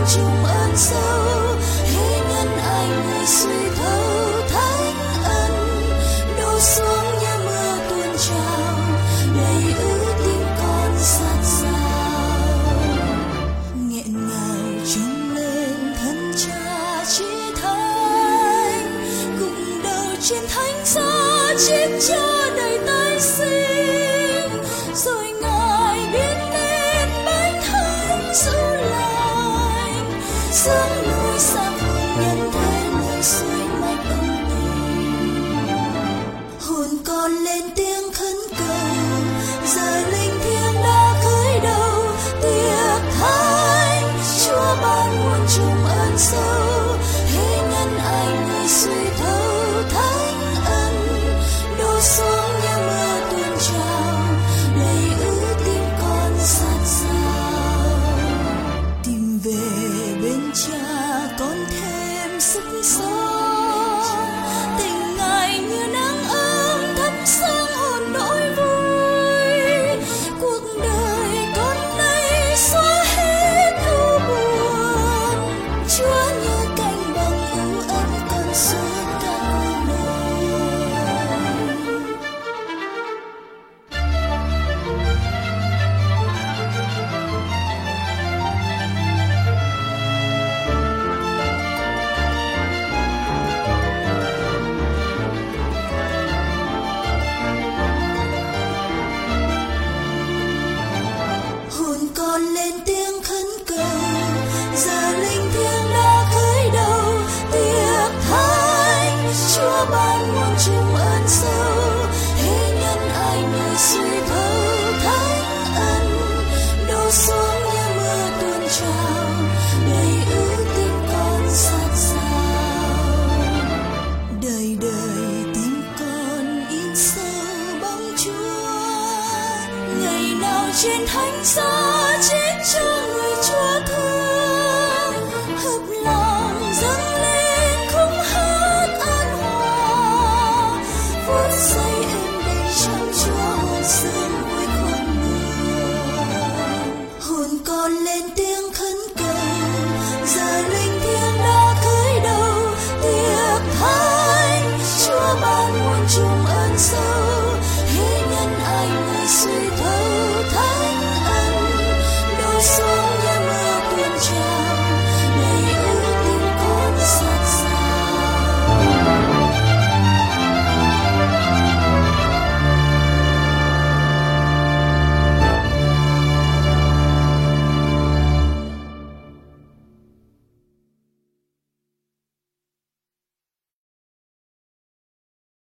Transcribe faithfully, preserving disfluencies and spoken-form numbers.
chung ơn sâu, hễ nhân ai người suy thấu thánh ân đổ xuống như mưa tuôn trào, lấy ước tim con sát sao. Nghẹn ngào trông lên thân Cha chí thánh, cùng đầu trên thánh giá chết cho đời tái sinh, rồi Ngài biến nên bánh thánh dấu lành.